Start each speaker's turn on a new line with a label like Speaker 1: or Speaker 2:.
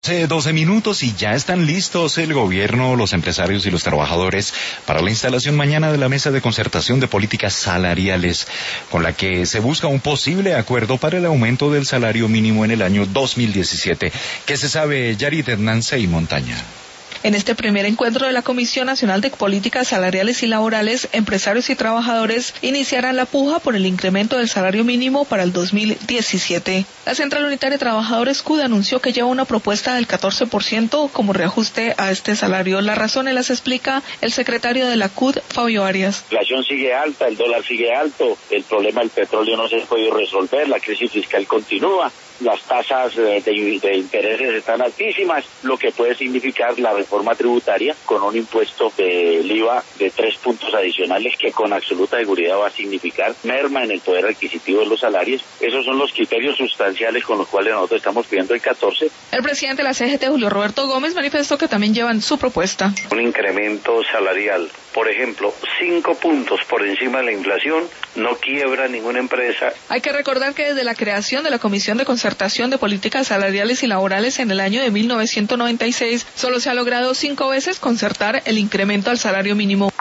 Speaker 1: Hace 12 minutos y ya están listos el gobierno, los empresarios y los trabajadores para la instalación mañana de la mesa de concertación de políticas salariales, con la que se busca un posible acuerdo para el aumento del salario mínimo en el año 2017. ¿Qué se sabe, Yarit Hernández y Montaña?
Speaker 2: En este primer encuentro de la Comisión Nacional de Políticas Salariales y Laborales, empresarios y trabajadores iniciarán la puja por el incremento del salario mínimo para el 2017. La Central Unitaria de Trabajadores CUT anunció que lleva una propuesta del 14% como reajuste a este salario. Las razones las explica el secretario de la CUT, Fabio Arias.
Speaker 3: La inflación sigue alta, el dólar sigue alto, el problema del petróleo no se ha podido resolver, la crisis fiscal continúa, las tasas de intereses están altísimas, lo que puede significar la reforma tributaria con un impuesto del IVA de 3 puntos adicionales que con absoluta seguridad va a significar merma en el poder adquisitivo de los salarios. Esos son los criterios sustanciales con los cuales nosotros estamos pidiendo el 14.
Speaker 2: El presidente de la CGT, Julio Roberto Gómez, manifestó que también llevan su propuesta.
Speaker 4: Un incremento salarial, por ejemplo, 5 puntos por encima de la inflación, no quiebra ninguna empresa.
Speaker 2: Hay que recordar que desde la creación de la Comisión de Concertación de Políticas Salariales y Laborales en el año de 1996, solo se ha logrado 5 veces concertar el incremento al salario mínimo.